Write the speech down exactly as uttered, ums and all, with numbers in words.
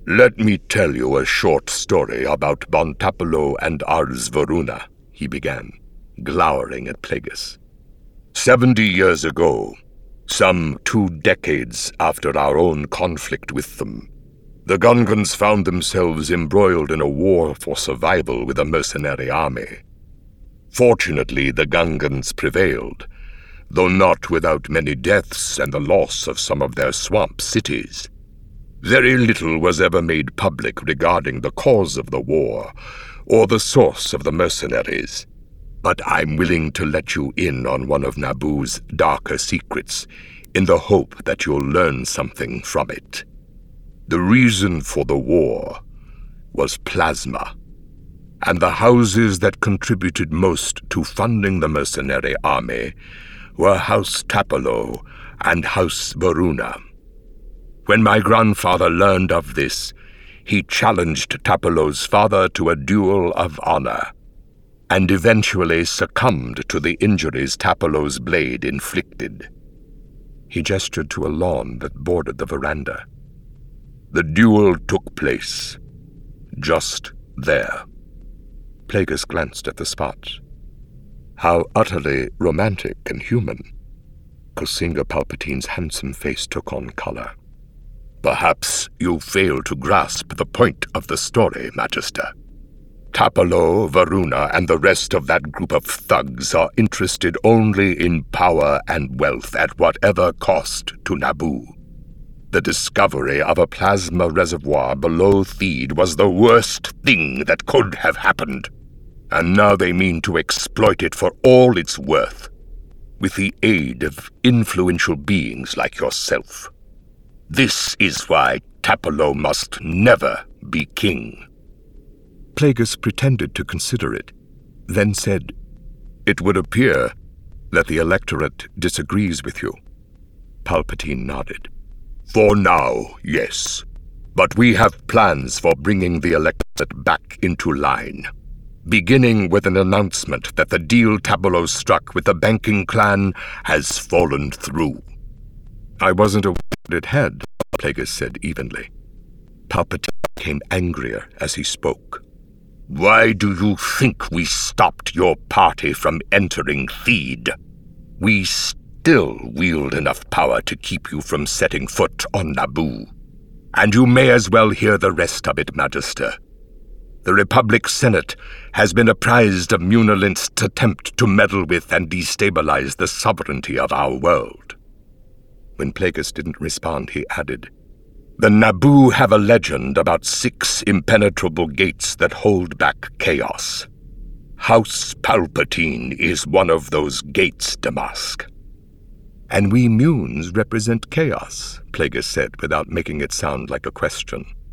"Let me tell you a short story about Bontapolo and Ars Varuna," he began, glowering at Plagueis. Seventy years ago, some two decades after our own conflict with them, the Gungans found themselves embroiled in a war for survival with a mercenary army. Fortunately, the Gungans prevailed, though not without many deaths and the loss of some of their swamp cities. Very little was ever made public regarding the cause of the war or the source of the mercenaries. But I'm willing to let you in on one of Naboo's darker secrets in the hope that you'll learn something from it. The reason for the war was plasma, and the houses that contributed most to funding the mercenary army were House Tapolo and House Varuna. When my grandfather learned of this, he challenged Tapolo's father to a duel of honor, and eventually succumbed to the injuries Tapolo's blade inflicted. He gestured to a lawn that bordered the veranda. The duel took place just there. Plagueis glanced at the spot. How utterly romantic and human. Kosinga Palpatine's handsome face took on color. Perhaps you fail to grasp the point of the story, Magister. Tapolo, Varuna, and the rest of that group of thugs are interested only in power and wealth at whatever cost to Naboo. The discovery of a plasma reservoir below Theed was the worst thing that could have happened, and now they mean to exploit it for all it's worth, with the aid of influential beings like yourself. This is why Tapolo must never be king." Plagueis pretended to consider it, then said, "It would appear that the electorate disagrees with you." Palpatine nodded. "For now, yes. But we have plans for bringing the electorate back into line, beginning with an announcement that the deal Tapolo struck with the banking clan has fallen through." "I wasn't aware that it had," Plagueis said evenly. Palpatine became angrier as he spoke. "Why do you think we stopped your party from entering Theed? We still wield enough power to keep you from setting foot on Naboo. And you may as well hear the rest of it, Magister. The Republic Senate has been apprised of Munilint's attempt to meddle with and destabilize the sovereignty of our world." When Plagueis didn't respond, he added, "The Naboo have a legend about six impenetrable gates that hold back chaos. House Palpatine is one of those gates, Damask." "And we Munes represent chaos," Plagueis said without making it sound like a question.